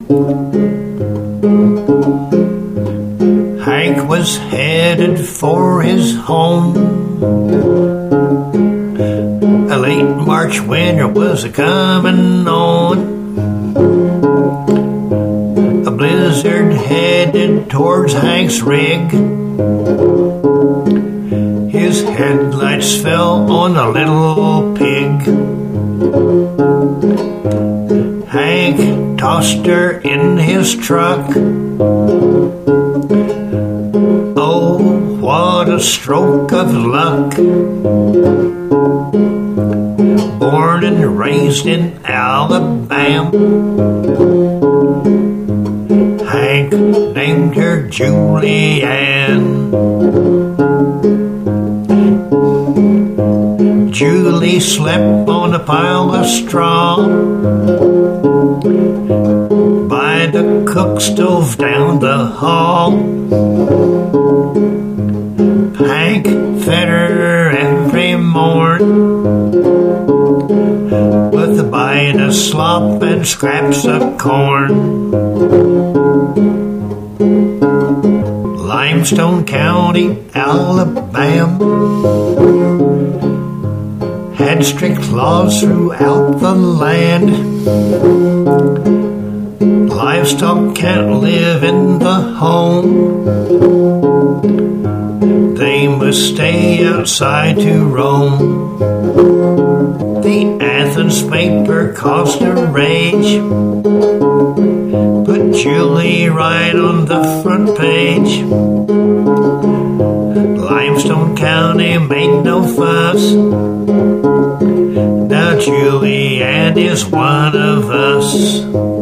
Hank was headed for his home. A late March winter was a-comin' on. A blizzard headed towards Hank's rig. His headlights fell on a little pig. Hank tossed her in his truck. Oh, what a stroke of luck. Born and raised in Alabama, Hank named her Julianne. Julie slept on a pile of straw by the cook stove down the hall. Hank fed her every morn with a bite of slop and scraps of corn. Limestone County, Alabama had strict laws throughout the land. Livestock can't live in the home. They must stay outside to roam. The Athens paper caused a rage, put Julie right on the front page. Limestone County made no fuss. Now Julianne is one of us.